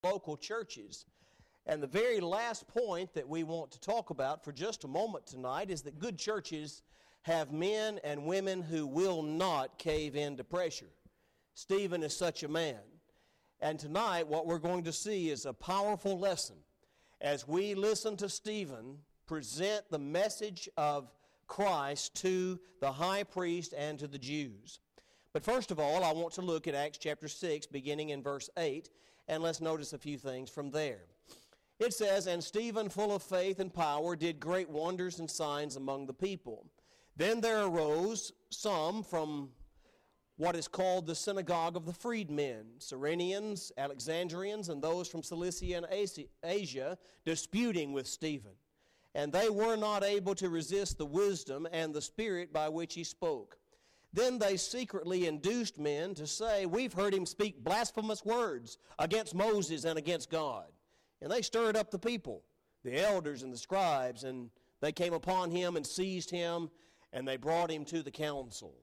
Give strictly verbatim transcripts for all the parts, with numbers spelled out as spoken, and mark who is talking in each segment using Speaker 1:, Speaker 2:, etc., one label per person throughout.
Speaker 1: local churches. And the very last point that we want to talk about for just a moment tonight is that good churches have men and women who will not cave into pressure. Stephen is such a man. And tonight what we're going to see is a powerful lesson as we listen to Stephen present the message of Christ to the high priest and to the Jews. But first of all, I want to look at Acts chapter six, beginning in verse eight, and let's notice a few things from there. It says, "And Stephen, full of faith and power, did great wonders and signs among the people. Then there arose some from what is called the synagogue of the freedmen, Cyrenians, Alexandrians, and those from Cilicia and Asia, disputing with Stephen. And they were not able to resist the wisdom and the spirit by which he spoke. Then they secretly induced men to say, 'We've heard him speak blasphemous words against Moses and against God.' And they stirred up the people, the elders and the scribes, and they came upon him and seized him, and they brought him to the council.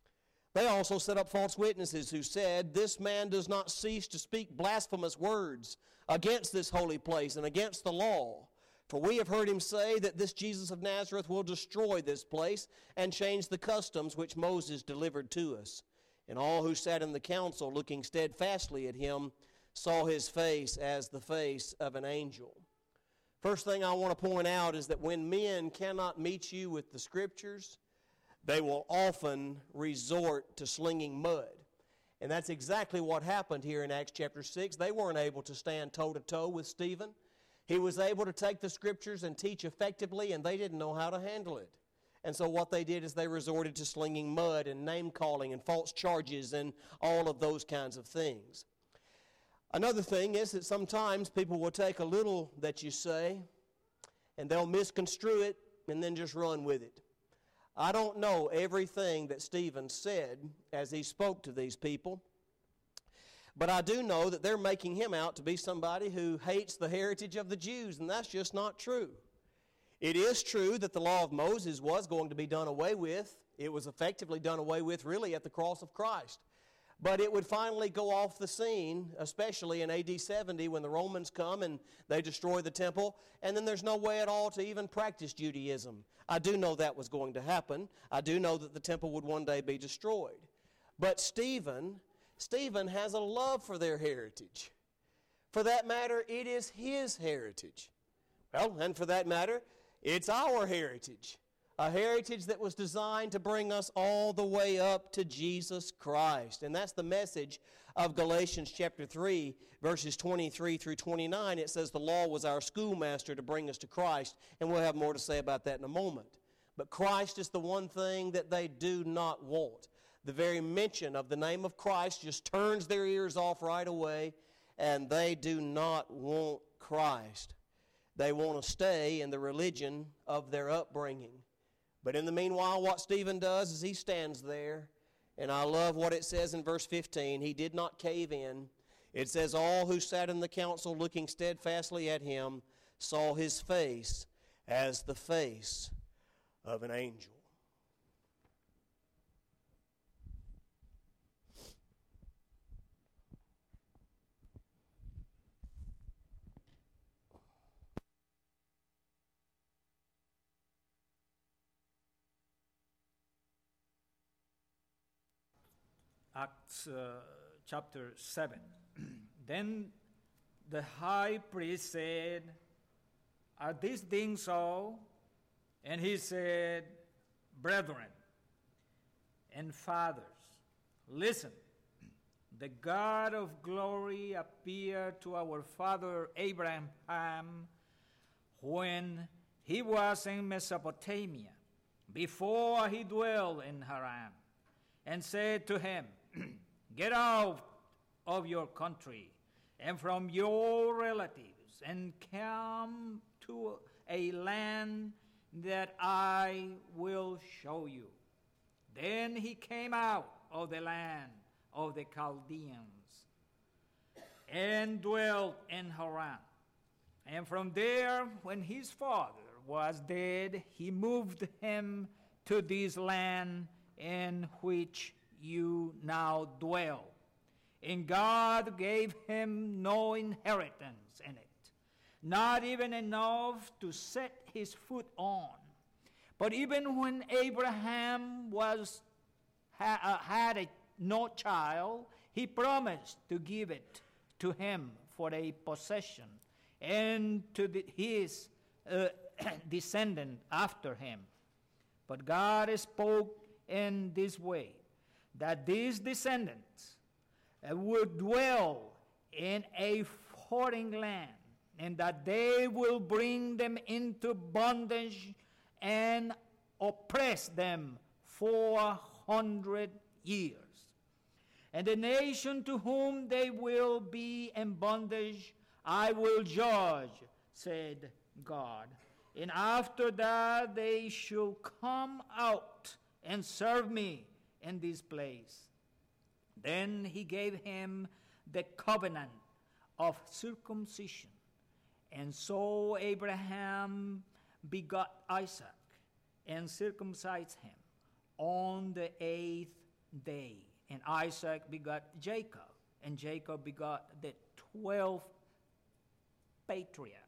Speaker 1: They also set up false witnesses who said, 'This man does not cease to speak blasphemous words against this holy place and against the law. For we have heard him say that this Jesus of Nazareth will destroy this place and change the customs which Moses delivered to us.' And all who sat in the council, looking steadfastly at him, saw his face as the face of an angel." First thing I want to point out is that when men cannot meet you with the Scriptures, they will often resort to slinging mud. And that's exactly what happened here in Acts chapter six. They weren't able to stand toe-to-toe with Stephen. He was able to take the Scriptures and teach effectively, and they didn't know how to handle it. And so what they did is they resorted to slinging mud and name-calling and false charges and all of those kinds of things. Another thing is that sometimes people will take a little that you say and they'll misconstrue it and then just run with it. I don't know everything that Stephen said as he spoke to these people, but I do know that they're making him out to be somebody who hates the heritage of the Jews, and that's just not true. It is true that the law of Moses was going to be done away with. It was effectively done away with really at the cross of Christ. But it would finally go off the scene, especially in A D seventy when the Romans come and they destroy the temple, and then there's no way at all to even practice Judaism. I do know that was going to happen. I do know that the temple would one day be destroyed. But Stephen, Stephen has a love for their heritage. For that matter, it is his heritage. Well, and for that matter, it's our heritage. A heritage that was designed to bring us all the way up to Jesus Christ. And that's the message of Galatians chapter three, verses twenty-three through twenty-nine. It says the law was our schoolmaster to bring us to Christ. And we'll have more to say about that in a moment. But Christ is the one thing that they do not want. The very mention of the name of Christ just turns their ears off right away. And they do not want Christ. They want to stay in the religion of their upbringing. But in the meanwhile, what Stephen does is he stands there, and I love what it says in verse fifteen. He did not cave in. It says, "All who sat in the council looking steadfastly at him saw his face as the face of an angel."
Speaker 2: Acts uh, chapter seven. Then the high priest said, "Are these things so?" And he said, "Brethren and fathers, listen. The God of glory appeared to our father Abraham when he was in Mesopotamia, before he dwelt in Haran, and said to him, 'Get out of your country and from your relatives and come to a land that I will show you.' Then he came out of the land of the Chaldeans and dwelt in Haran. And from there, when his father was dead, he moved him to this land in which you now dwell. and God gave him no inheritance in it, not even enough to set his foot on. But even when Abraham was ha, uh, had a, no child, he promised to give it to him for a possession, and to the, his uh, descendant after him. But God spoke in this way, that these descendants uh, would dwell in a foreign land, and that they will bring them into bondage and oppress them four hundred years. And the nation to whom they will be in bondage, I will judge, said God. And after that they shall come out and serve me in this place. Then he gave him the covenant of circumcision. And so Abraham begot Isaac and circumcised him on the eighth day. And Isaac begot Jacob, and Jacob begot the twelve patriarchs.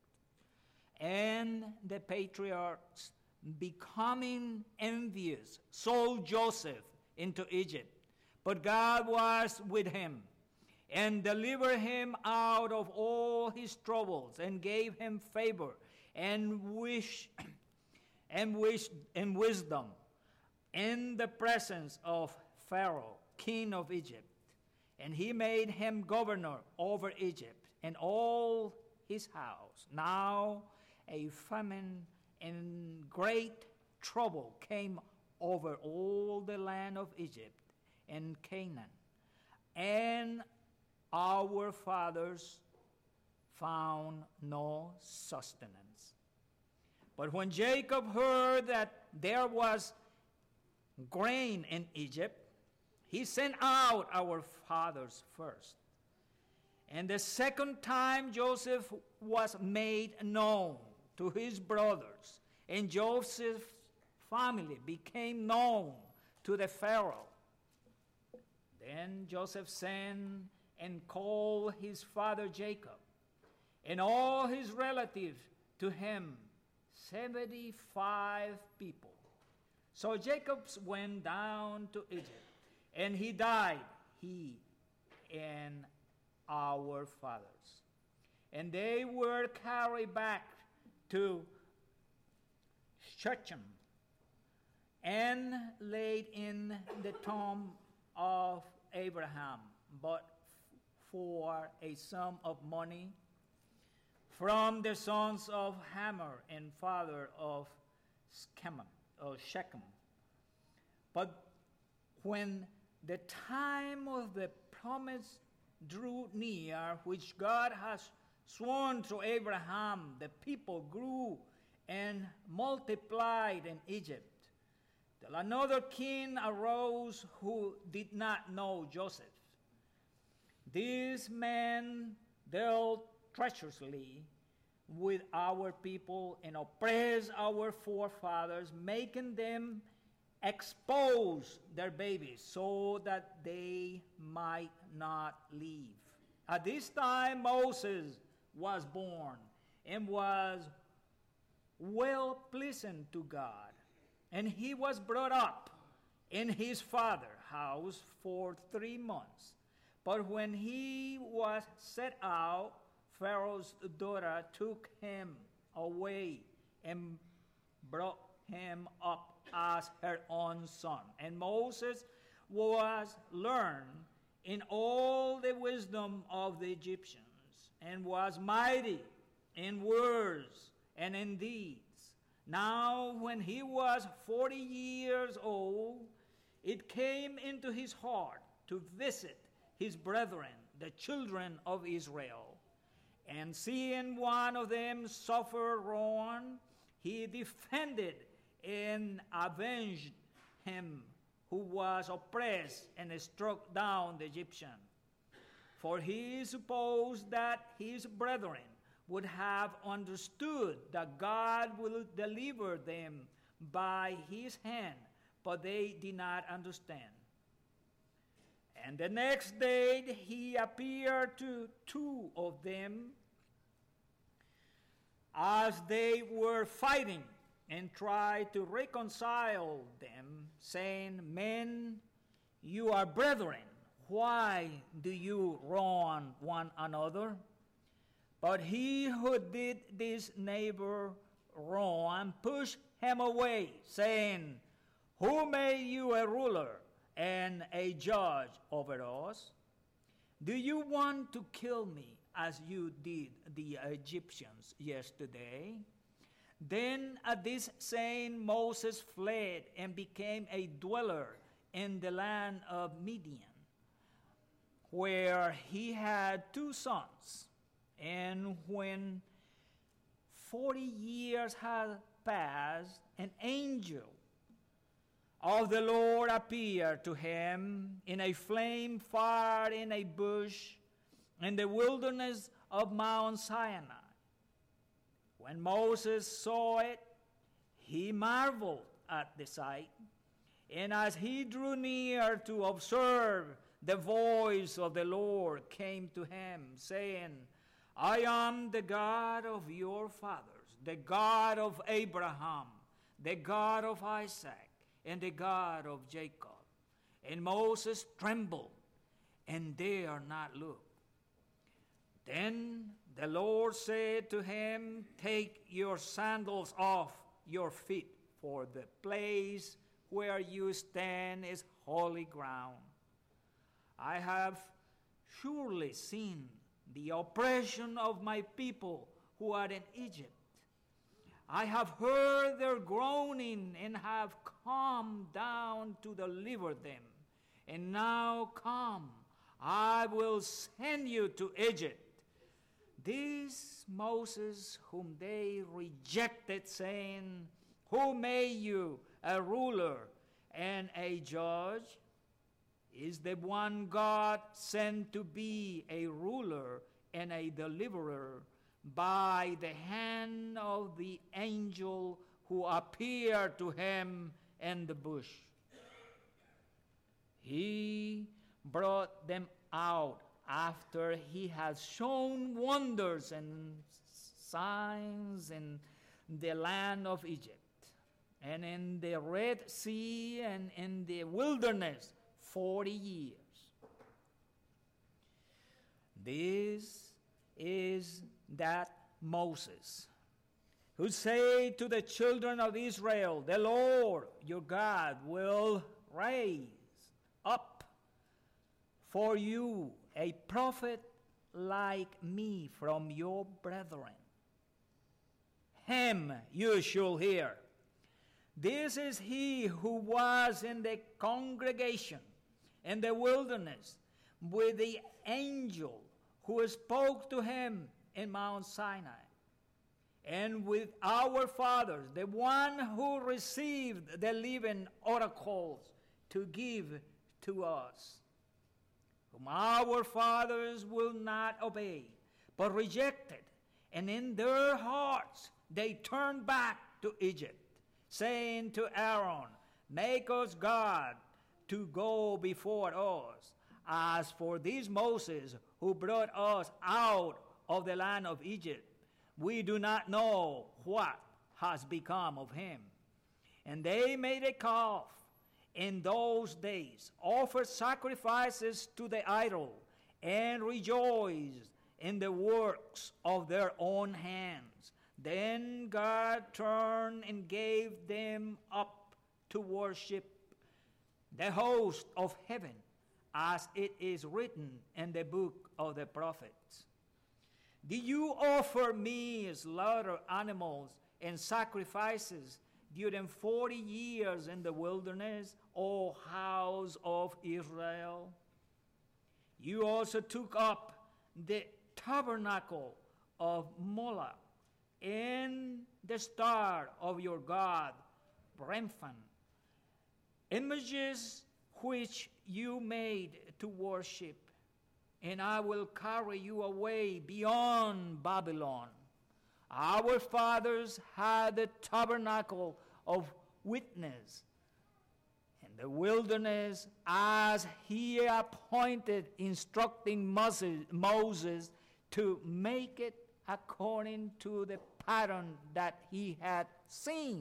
Speaker 2: And the patriarchs, becoming envious, sold Joseph into Egypt. But God was with him, and delivered him out of all his troubles, and gave him favor and wish and wish and wisdom in the presence of Pharaoh, king of Egypt. And he made him governor over Egypt and all his house. Now a famine and great trouble came over all the land of Egypt and Canaan, and our fathers found no sustenance. But when Jacob heard that there was grain in Egypt, he sent out our fathers first. And the second time Joseph was made known to his brothers, and Joseph's family became known to the Pharaoh. Then Joseph sent and called his father Jacob and all his relatives to him, seventy-five people. So Jacob went down to Egypt, and he died, he and our fathers. And they were carried back to Shechem and laid in the tomb of Abraham, but for a sum of money from the sons of Hamor and father of Shechem, or Shechem. But when the time of the promise drew near, which God has sworn to Abraham, the people grew and multiplied in Egypt, till another king arose who did not know Joseph. This man dealt treacherously with our people and oppressed our forefathers, making them expose their babies so that they might not live. At this time Moses was born and was well pleasing to God, and he was brought up in his father's house for three months. But when he was set out, Pharaoh's daughter took him away and brought him up as her own son. And Moses was learned in all the wisdom of the Egyptians, and was mighty in words and in deeds. Now when he was forty years old, it came into his heart to visit his brethren, the children of Israel. And seeing one of them suffer wrong, he defended and avenged him who was oppressed, and struck down the Egyptian. For he supposed that his brethren would have understood that God will deliver them by his hand, but they did not understand. And the next day he appeared to two of them as they were fighting, and tried to reconcile them, saying, Men, you are brethren. Why do you wrong one another? But he who did this neighbor wrong pushed him away, saying, Who made you a ruler and a judge over us? Do you want to kill me as you did the Egyptians yesterday? Then at this saying Moses fled and became a dweller in the land of Midian, where he had two sons. And when forty years had passed, an angel of the Lord appeared to him in a flame fire in a bush in the wilderness of Mount Sinai. When Moses saw it, he marveled at the sight. And as he drew near to observe, the voice of the Lord came to him, saying, I am the God of your fathers, the God of Abraham, the God of Isaac, and the God of Jacob. And Moses trembled and dared not look. Then the Lord said to him, Take your sandals off your feet, for the place where you stand is holy ground. I have surely seen the oppression of my people who are in Egypt. I have heard their groaning and have come down to deliver them. And now come, I will send you to Egypt. This Moses whom they rejected, saying, Who made you a ruler and a judge? Is the one God sent to be a ruler and a deliverer by the hand of the angel who appeared to him in the bush. He brought them out after he had shown wonders and signs in the land of Egypt, and in the Red Sea, and in the wilderness forty years. This is that Moses who said to the children of Israel, The Lord your God will raise up for you a prophet like me from your brethren. Him you shall hear. This is he who was in the congregation in the wilderness with the angel who spoke to him in Mount Sinai, and with our fathers, the one who received the living oracles to give to us, whom our fathers will not obey, but rejected, and in their hearts they turned back to Egypt, saying to Aaron, Make us God to go before us. As for this Moses who brought us out of the land of Egypt, we do not know what has become of him. And they made a calf in those days, offered sacrifices to the idol, and rejoiced in the works of their own hands. Then God turned and gave them up to worship the host of heaven, as it is written in the book of the prophets. Did you offer me slaughter animals and sacrifices during forty years in the wilderness, O house of Israel? You also took up the tabernacle of Moloch and the star of your god, Remphan, images which you made to worship, and I will carry you away beyond Babylon. Our fathers had the tabernacle of witness, and the wilderness as he appointed, instructing Moses, Moses to make it according to the pattern that he had seen,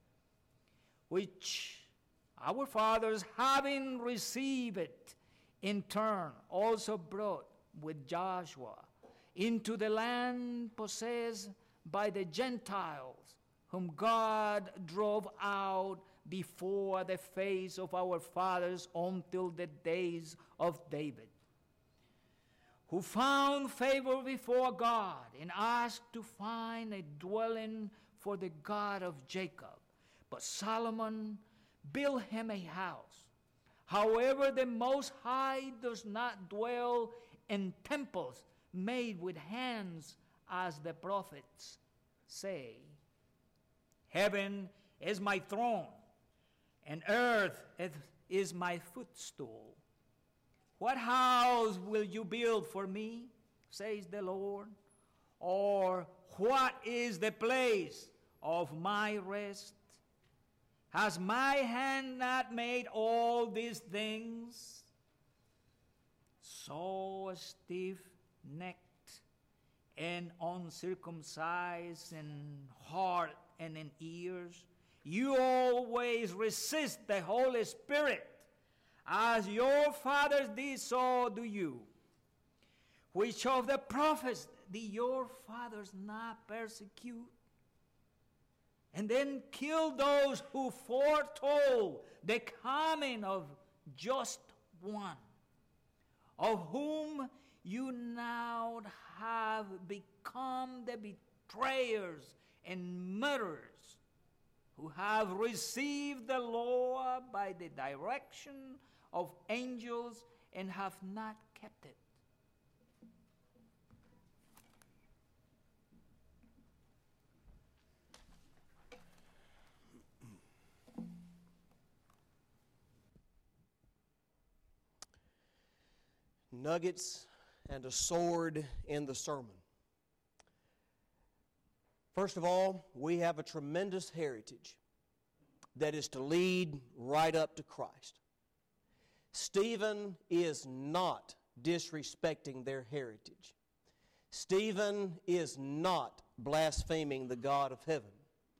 Speaker 2: which our fathers, having received it in turn, also brought with Joshua into the land possessed by the Gentiles, whom God drove out before the face of our fathers until the days of David, who found favor before God and asked to find a dwelling for the God of Jacob. But Solomon built him a house. However, the Most High does not dwell in temples made with hands, as the prophets say. Heaven is my throne, and earth is my footstool. What house will you build for me, says the Lord? Or what is the place of my rest? Has my hand not made all these things? So stiff-necked and uncircumcised in heart and in ears, you always resist the Holy Spirit, as your fathers did, so do you. Which of the prophets did your fathers not persecute? And then kill those who foretold the coming of just one, of whom you now have become the betrayers and murderers, who have received the law by the direction of angels and have not kept it.
Speaker 1: Nuggets and a sword in the sermon. First of all, we have a tremendous heritage that is to lead right up to Christ. Stephen is not disrespecting their heritage. Stephen is not blaspheming the God of heaven.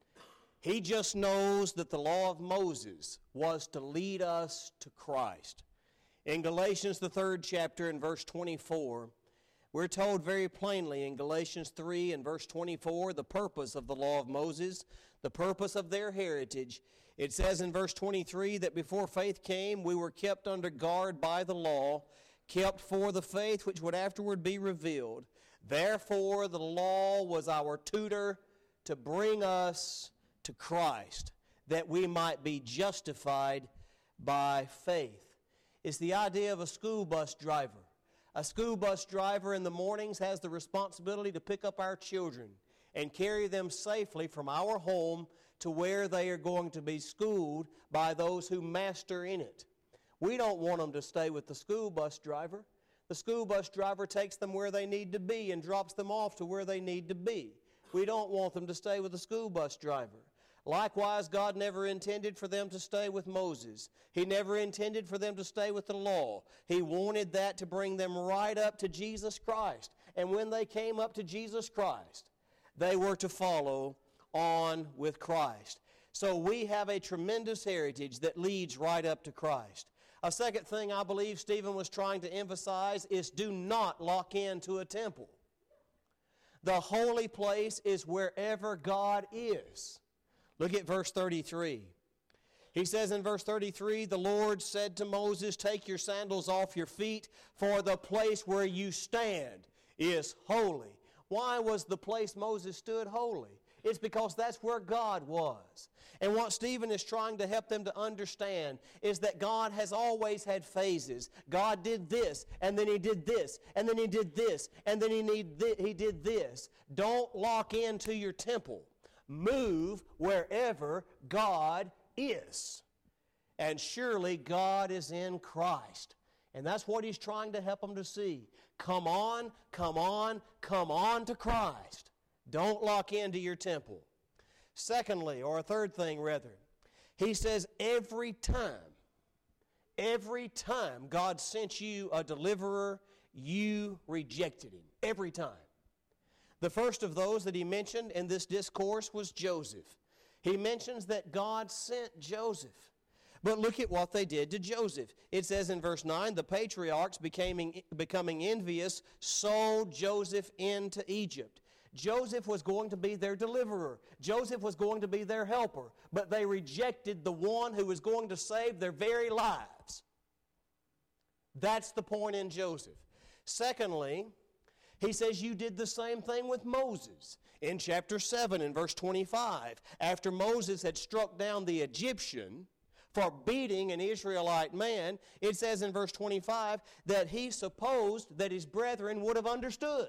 Speaker 1: He just knows that the law of Moses was to lead us to Christ. In Galatians, the third chapter, in verse twenty-four, we're told very plainly in Galatians three and verse twenty-four, the purpose of the law of Moses, the purpose of their heritage. It says in verse twenty-three that before faith came, we were kept under guard by the law, kept for the faith which would afterward be revealed. Therefore, the law was our tutor to bring us to Christ, that we might be justified by faith. It's the idea of a school bus driver. A school bus driver in the mornings has the responsibility to pick up our children and carry them safely from our home to where they are going to be schooled by those who master in it. We don't want them to stay with the school bus driver. The school bus driver takes them where they need to be and drops them off to where they need to be. We don't want them to stay with the school bus driver. Likewise, God never intended for them to stay with Moses. He never intended for them to stay with the law. He wanted that to bring them right up to Jesus Christ. And when they came up to Jesus Christ, they were to follow on with Christ. So we have a tremendous heritage that leads right up to Christ. A second thing I believe Stephen was trying to emphasize is do not lock into a temple. The holy place is wherever God is. Look at verse thirty-three. He says in verse thirty-three, the Lord said to Moses, take your sandals off your feet, for the place where you stand is holy. Why was the place Moses stood holy? It's because that's where God was. And what Stephen is trying to help them to understand is that God has always had phases. God did this, and then he did this, and then he did this, and then he, need th- he did this. Don't lock into your temple. Move wherever God is. And surely God is in Christ. And that's what he's trying to help them to see. Come on, come on, come on to Christ. Don't lock into your temple. Secondly, or a third thing rather, he says every time Every time God sent you a deliverer, you rejected him. Every time. The first of those that he mentioned in this discourse was Joseph. He mentions that God sent Joseph. But look at what they did to Joseph. It says in verse nine, the patriarchs becoming, becoming envious sold Joseph into Egypt. Joseph was going to be their deliverer. Joseph was going to be their helper. But they rejected the one who was going to save their very lives. That's the point in Joseph. Secondly, he says you did the same thing with Moses. In chapter seven, in verse twenty-five, after Moses had struck down the Egyptian for beating an Israelite man, it says in verse twenty-five that he supposed that his brethren would have understood,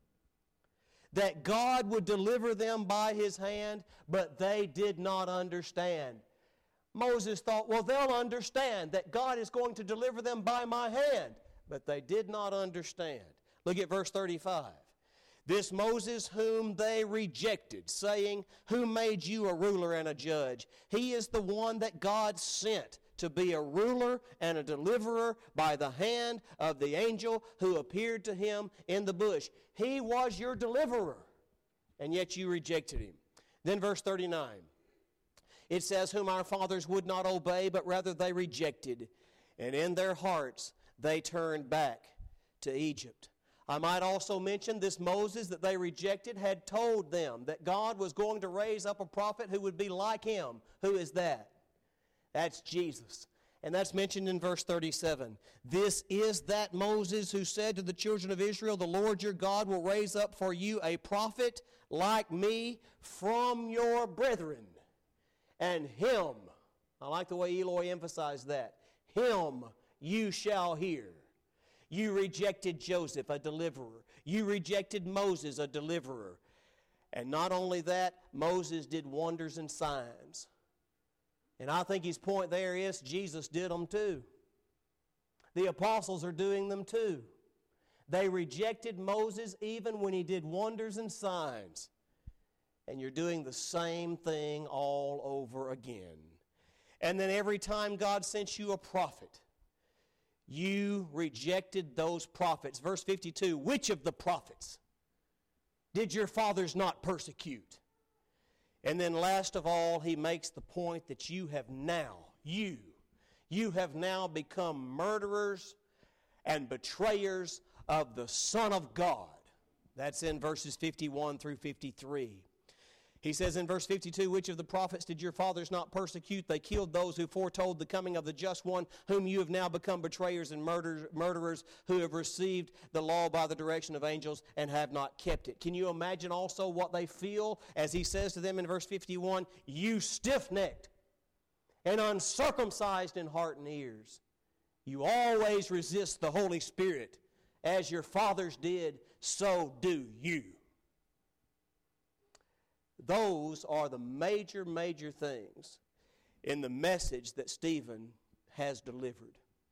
Speaker 1: that God would deliver them by his hand, but they did not understand. Moses thought, well, they'll understand that God is going to deliver them by my hand, but they did not understand. Look at verse thirty-five. This Moses whom they rejected, saying, who made you a ruler and a judge? He is the one that God sent to be a ruler and a deliverer by the hand of the angel who appeared to him in the bush. He was your deliverer, and yet you rejected him. Then verse thirty-nine. It says, whom our fathers would not obey, but rather they rejected, and in their hearts they turned back to Egypt. I might also mention this Moses that they rejected had told them that God was going to raise up a prophet who would be like him. Who is that? That's Jesus. And that's mentioned in verse thirty-seven. This is that Moses who said to the children of Israel, the Lord your God will raise up for you a prophet like me from your brethren. And him, I like the way Eloy emphasized that, him you shall hear. You rejected Joseph, a deliverer. You rejected Moses, a deliverer. And not only that, Moses did wonders and signs. And I think his point there is Jesus did them too. The apostles are doing them too. They rejected Moses even when he did wonders and signs. And you're doing the same thing all over again. And then every time God sent you a prophet, you rejected those prophets. Verse fifty-two, which of the prophets did your fathers not persecute? And then last of all, he makes the point that you have now, you, you have now become murderers and betrayers of the Son of God. That's in verses fifty-one through fifty-three. He says in verse fifty-two, which of the prophets did your fathers not persecute? They killed those who foretold the coming of the just one, whom you have now become betrayers and murder, murderers, who have received the law by the direction of angels and have not kept it. Can you imagine also what they feel as he says to them in verse fifty-one, you stiff-necked and uncircumcised in heart and ears. You always resist the Holy Spirit. As your fathers did, so do you. Those are the major, major things in the message that Stephen has delivered.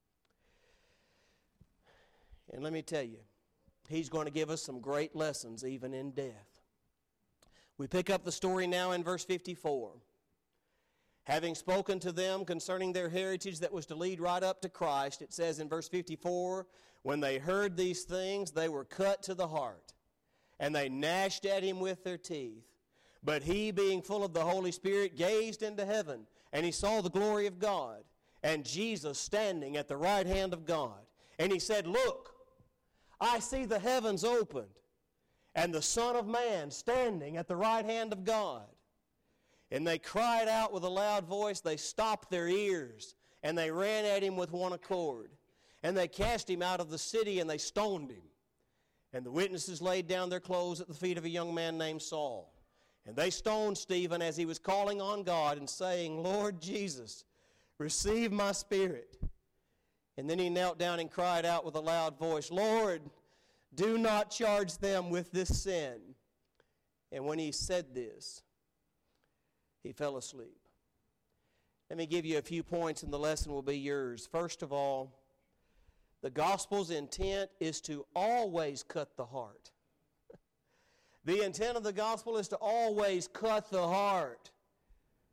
Speaker 1: And let me tell you, he's going to give us some great lessons even in death. We pick up the story now in verse fifty-four. Having spoken to them concerning their heritage that was to lead right up to Christ, it says in verse fifty-four, when they heard these things, they were cut to the heart, and they gnashed at him with their teeth. But he, being full of the Holy Spirit, gazed into heaven, and he saw the glory of God, and Jesus standing at the right hand of God. And he said, look, I see the heavens opened, and the Son of Man standing at the right hand of God. And they cried out with a loud voice, they stopped their ears, and they ran at him with one accord. And they cast him out of the city, and they stoned him. And the witnesses laid down their clothes at the feet of a young man named Saul. And they stoned Stephen as he was calling on God and saying, Lord Jesus, receive my spirit. And then he knelt down and cried out with a loud voice, Lord, do not charge them with this sin. And when he said this, he fell asleep. Let me give you a few points and the lesson will be yours. First of all, the gospel's intent is to always cut the heart. The intent of the gospel is to always cut the heart.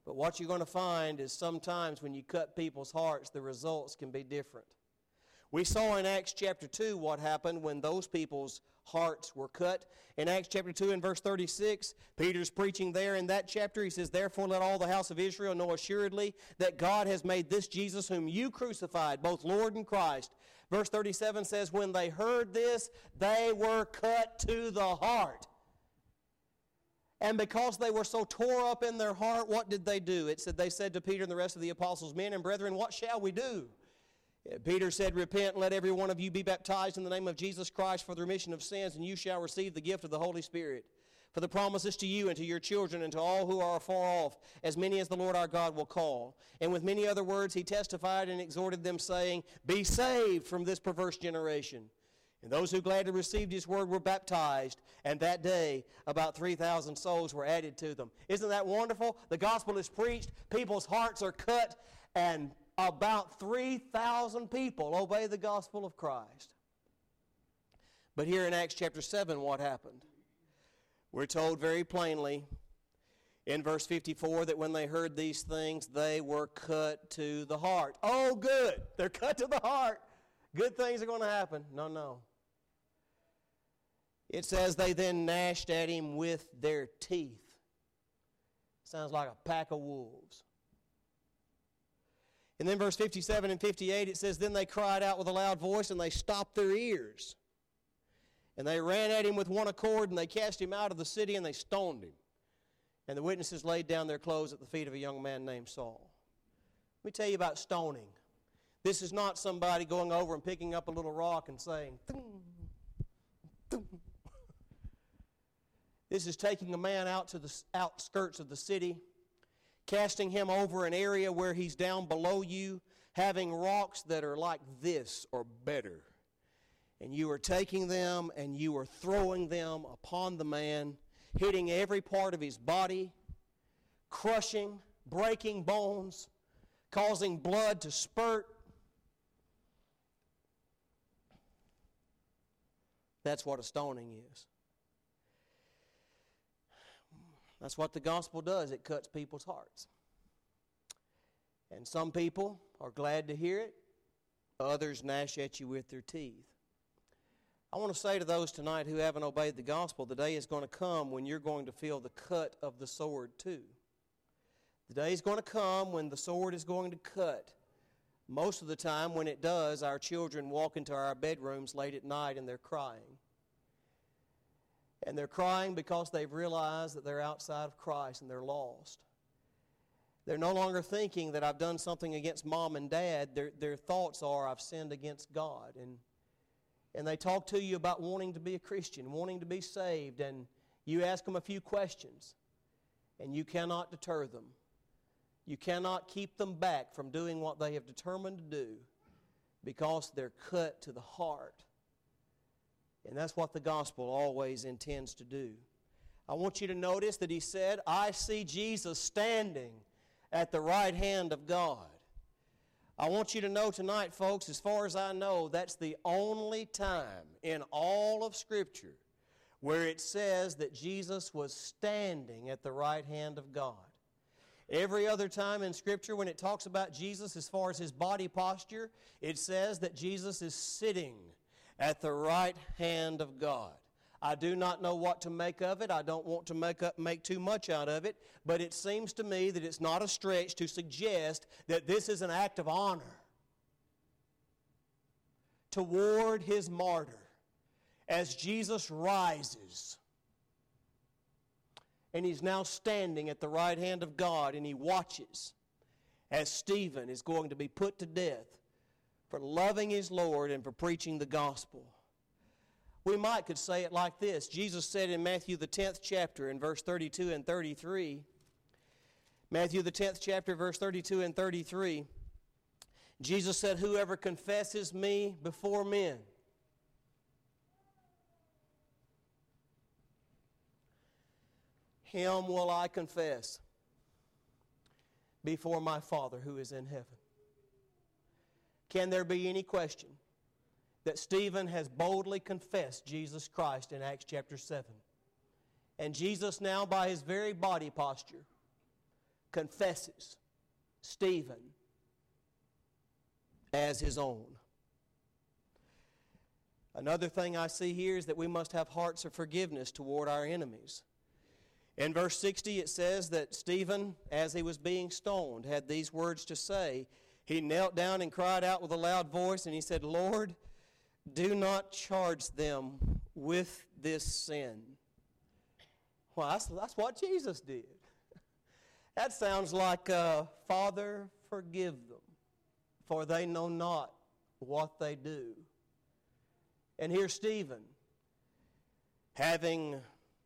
Speaker 1: But what you're going to find is sometimes when you cut people's hearts, the results can be different. We saw in Acts chapter two what happened when those people's hearts were cut. In Acts chapter two and verse thirty-six, Peter's preaching there in that chapter. He says, "Therefore let all the house of Israel know assuredly that God has made this Jesus whom you crucified, both Lord and Christ." Verse thirty-seven says, "When they heard this, they were cut to the heart." And because they were so tore up in their heart, what did they do? It said, they said to Peter and the rest of the apostles, "Men and brethren, what shall we do?" Peter said, "Repent and let every one of you be baptized in the name of Jesus Christ for the remission of sins, and you shall receive the gift of the Holy Spirit. For the promise is to you and to your children and to all who are far off, as many as the Lord our God will call." And with many other words he testified and exhorted them, saying, "Be saved from this perverse generation." And those who gladly received his word were baptized, and that day about three thousand souls were added to them. Isn't that wonderful? The gospel is preached, people's hearts are cut, and about three thousand people obey the gospel of Christ. But here in Acts chapter seven, what happened? We're told very plainly in verse fifty-four that when they heard these things, they were cut to the heart. Oh, good. They're cut to the heart. Good things are going to happen. No, no. It says they then gnashed at him with their teeth. Sounds like a pack of wolves. And then verse fifty-seven and fifty-eight, it says, "Then they cried out with a loud voice, and they stopped their ears. And they ran at him with one accord, and they cast him out of the city, and they stoned him. And the witnesses laid down their clothes at the feet of a young man named Saul." Let me tell you about stoning. This is not somebody going over and picking up a little rock and saying, "Thum, thum." This is taking a man out to the outskirts of the city, casting him over an area where he's down below you, having rocks that are like this or better. And you are taking them and you are throwing them upon the man, hitting every part of his body, crushing, breaking bones, causing blood to spurt. That's what a stoning is. That's what the gospel does. It cuts people's hearts. And some people are glad to hear it. Others gnash at you with their teeth. I want to say to those tonight who haven't obeyed the gospel, the day is going to come when you're going to feel the cut of the sword too. The day is going to come when the sword is going to cut. Most of the time when it does, our children walk into our bedrooms late at night and they're crying. And they're crying because they've realized that they're outside of Christ and they're lost. They're no longer thinking that I've done something against mom and dad. Their, their thoughts are, I've sinned against God. And, and they talk to you about wanting to be a Christian, wanting to be saved, and you ask them a few questions, and you cannot deter them. You cannot keep them back from doing what they have determined to do because they're cut to the heart. And that's what the gospel always intends to do. I want you to notice that he said, "I see Jesus standing at the right hand of God." I want you to know tonight, folks, as far as I know, that's the only time in all of Scripture where it says that Jesus was standing at the right hand of God. Every other time in Scripture when it talks about Jesus as far as his body posture, it says that Jesus is sitting at the right hand of God. I do not know what to make of it. I don't want to make up, make too much out of it, but it seems to me that it's not a stretch to suggest that this is an act of honor toward his martyr as Jesus rises. And he's now standing at the right hand of God, and he watches as Stephen is going to be put to death for loving his Lord and for preaching the gospel. We might could say it like this. Jesus said in Matthew the tenth chapter in verse thirty-two and thirty-three, Matthew the tenth chapter verse thirty-two and thirty-three, Jesus said, "Whoever confesses me before men, him will I confess before my Father who is in heaven." Can there be any question that Stephen has boldly confessed Jesus Christ in Acts chapter seven? And Jesus now, by his very body posture, confesses Stephen as his own. Another thing I see here is that we must have hearts of forgiveness toward our enemies. In verse sixty it says that Stephen, as he was being stoned, had these words to say. He knelt down and cried out with a loud voice, and he said, Lord, do not charge them with this sin. Well, that's, that's what Jesus did. That sounds like, uh, Father, forgive them, for they know not what they do. And here's Stephen, having,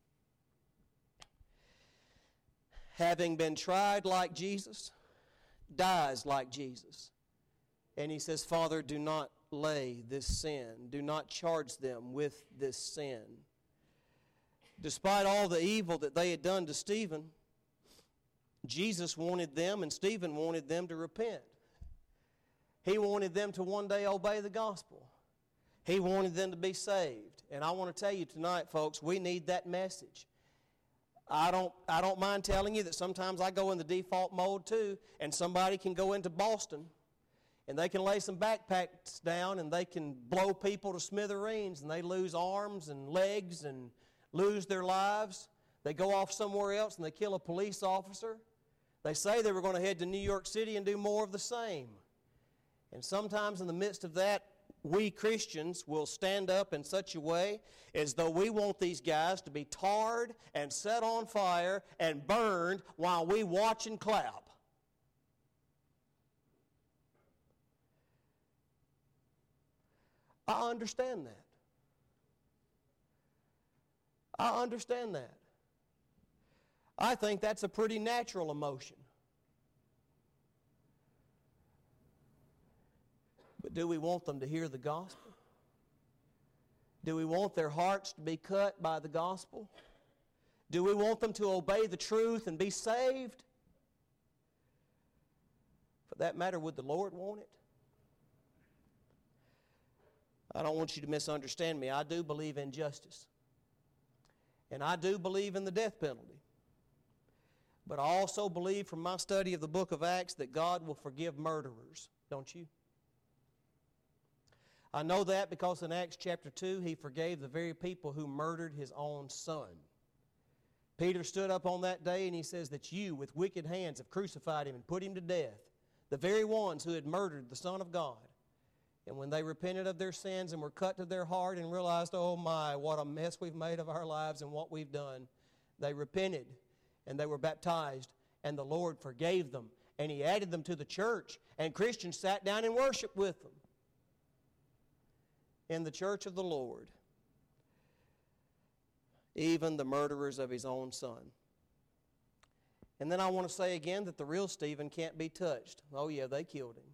Speaker 1: having been tried like Jesus, dies like Jesus. And he says, Father, do not lay this sin. Do not charge them with this sin. Despite all the evil that they had done to Stephen, Jesus wanted them and Stephen wanted them to repent. He wanted them to one day obey the gospel. He wanted them to be saved. And I want to tell you tonight, folks, we need that message. I don't, I don't mind telling you that sometimes I go in the default mode too, and somebody can go into Boston, and they can lay some backpacks down, and they can blow people to smithereens, and they lose arms and legs and lose their lives. They go off somewhere else, and they kill a police officer. They say they were going to head to New York City and do more of the same. And sometimes in the midst of that, we Christians will stand up in such a way as though we want these guys to be tarred and set on fire and burned while we watch and clap. I understand that. I understand that. I think that's a pretty natural emotion. But do we want them to hear the gospel? Do we want their hearts to be cut by the gospel? Do we want them to obey the truth and be saved? For that matter, would the Lord want it? I don't want you to misunderstand me. I do believe in justice. And I do believe in the death penalty. But I also believe from my study of the book of Acts that God will forgive murderers. Don't you? I know that because in Acts chapter two, he forgave the very people who murdered his own son. Peter stood up on that day and he says that you, with wicked hands, have crucified him and put him to death, the very ones who had murdered the Son of God. And when they repented of their sins and were cut to their heart and realized, oh my, what a mess we've made of our lives and what we've done, they repented and they were baptized, and the Lord forgave them, and he added them to the church, and Christians sat down and worshiped with them in the church of the Lord, even the murderers of his own son. And then I want to say again that the real Stephen can't be touched. Oh yeah, they killed him.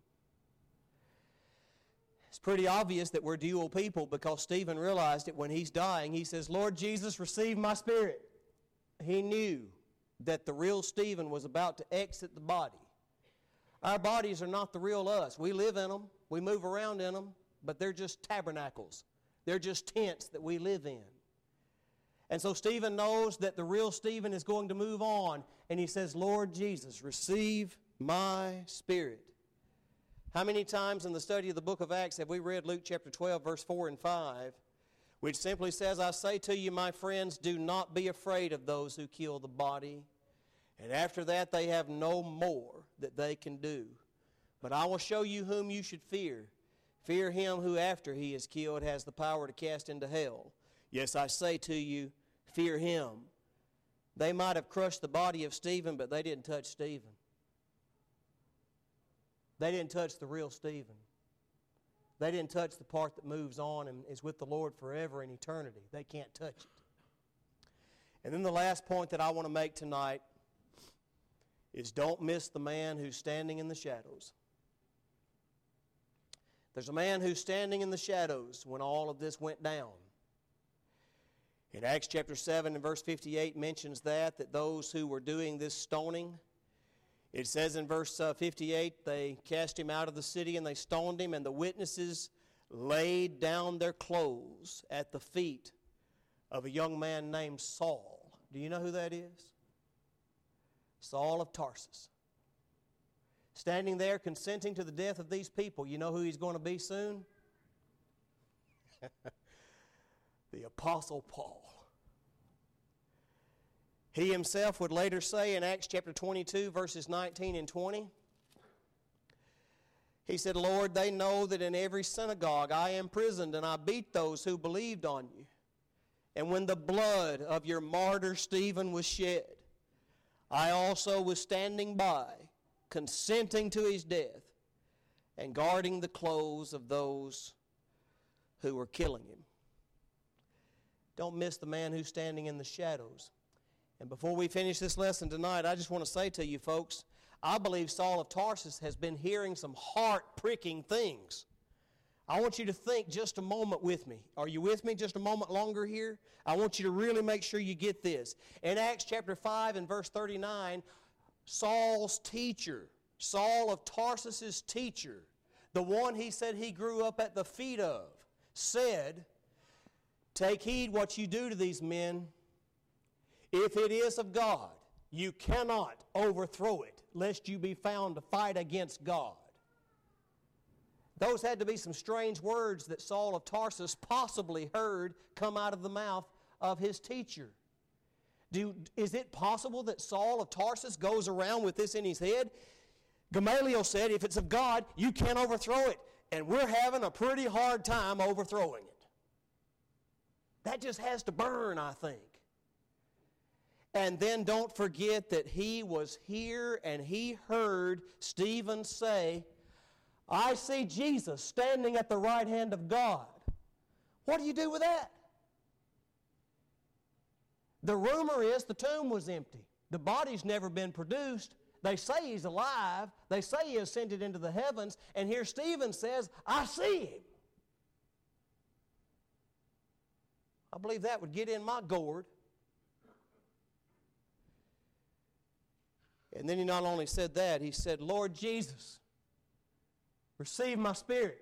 Speaker 1: It's pretty obvious that we're dual people because Stephen realized it when he's dying. He says, Lord Jesus, receive my spirit. He knew that the real Stephen was about to exit the body. Our bodies are not the real us. We live in them. We move around in them. But they're just tabernacles. They're just tents that we live in. And so Stephen knows that the real Stephen is going to move on. And he says, Lord Jesus, receive my spirit. How many times in the study of the book of Acts have we read Luke chapter twelve, verse four and five, which simply says, I say to you, my friends, do not be afraid of those who kill the body. And after that they have no more that they can do. But I will show you whom you should fear. Fear him who after he is killed has the power to cast into hell. Yes, I say to you, fear him. They might have crushed the body of Stephen, but they didn't touch Stephen. They didn't touch the real Stephen. They didn't touch the part that moves on and is with the Lord forever in eternity. They can't touch it. And then the last point that I want to make tonight is don't miss the man who's standing in the shadows. There's a man who's standing in the shadows when all of this went down. In Acts chapter seven and verse fifty-eight mentions that, that those who were doing this stoning, it says in verse uh, fifty-eight, they cast him out of the city and they stoned him, and the witnesses laid down their clothes at the feet of a young man named Saul. Do you know who that is? Saul of Tarsus. Standing there consenting to the death of these people. You know who he's going to be soon? The Apostle Paul. He himself would later say in Acts chapter twenty-two, verses nineteen and twenty, he said, Lord, they know that in every synagogue I imprisoned and I beat those who believed on you. And when the blood of your martyr Stephen was shed, I also was standing by, consenting to his death and guarding the clothes of those who were killing him. Don't miss the man who's standing in the shadows. And before we finish this lesson tonight, I just want to say to you folks, I believe Saul of Tarsus has been hearing some heart-pricking things. I want you to think just a moment with me. Are you with me just a moment longer here? I want you to really make sure you get this. In Acts chapter five and verse thirty-nine, Saul's teacher, Saul of Tarsus's teacher, the one he said he grew up at the feet of, said, take heed what you do to these men. If it is of God, you cannot overthrow it, lest you be found to fight against God. Those had to be some strange words that Saul of Tarsus possibly heard come out of the mouth of his teacher. Do, is it possible that Saul of Tarsus goes around with this in his head? Gamaliel said, if it's of God, you can't overthrow it. And we're having a pretty hard time overthrowing it. That just has to burn, I think. And then don't forget that he was here and he heard Stephen say, I see Jesus standing at the right hand of God. What do you do with that? The rumor is the tomb was empty. The body's never been produced. They say he's alive. They say he ascended into the heavens. And here Stephen says, I see him. I believe that would get in my gourd. And then he not only said that, he said, Lord Jesus, receive my spirit.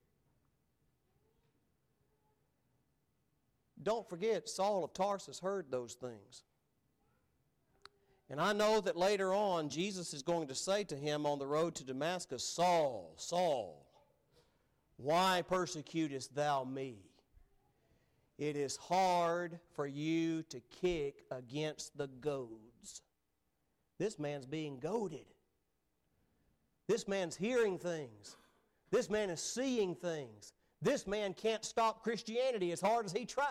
Speaker 1: Don't forget, Saul of Tarsus heard those things. And I know that later on, Jesus is going to say to him on the road to Damascus, Saul, Saul, why persecutest thou me? It is hard for you to kick against the goads. This man's being goaded. This man's hearing things. This man is seeing things. This man can't stop Christianity as hard as he tries.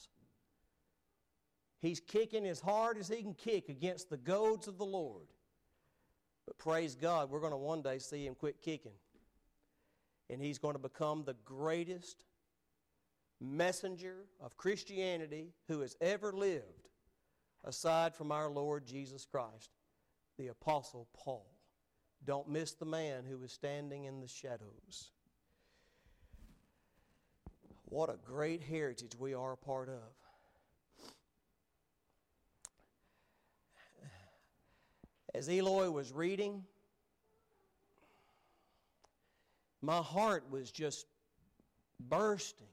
Speaker 1: He's kicking as hard as he can kick against the goads of the Lord. But praise God, we're going to one day see him quit kicking. And he's going to become the greatest messenger of Christianity who has ever lived, aside from our Lord Jesus Christ, the Apostle Paul. Don't miss the man who is standing in the shadows. What a great heritage we are a part of. As Eloy was reading, my heart was just bursting.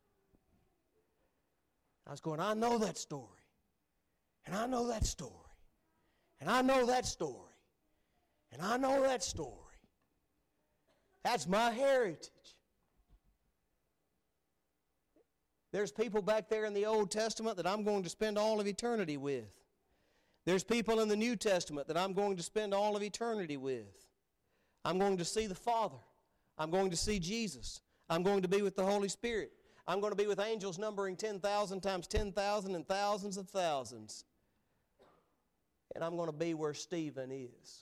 Speaker 1: I was going, I know that story. And I know that story. And I know that story. And I know that story. That's my heritage. There's people back there in the Old Testament that I'm going to spend all of eternity with. There's people in the New Testament that I'm going to spend all of eternity with. I'm going to see the Father. I'm going to see Jesus. I'm going to be with the Holy Spirit. I'm going to be with angels numbering ten thousand times ten thousand and thousands of thousands. And I'm going to be where Stephen is.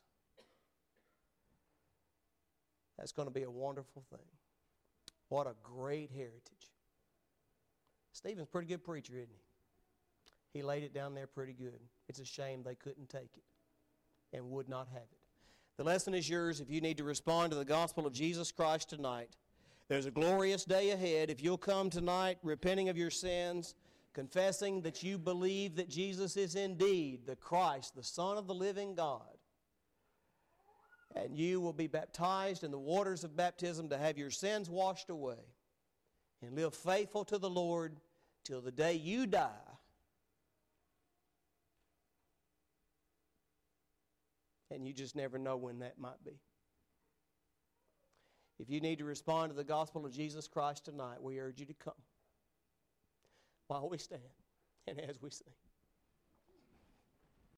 Speaker 1: That's going to be a wonderful thing. What a great heritage. Stephen's a pretty good preacher, isn't he? He laid it down there pretty good. It's a shame they couldn't take it and would not have it. The lesson is yours if you need to respond to the gospel of Jesus Christ tonight. There's a glorious day ahead. If you'll come tonight repenting of your sins, confessing that you believe that Jesus is indeed the Christ, the Son of the living God, and you will be baptized in the waters of baptism to have your sins washed away and live faithful to the Lord till the day you die. And you just never know when that might be. If you need to respond to the gospel of Jesus Christ tonight, we urge you to come while we stand and as we sing.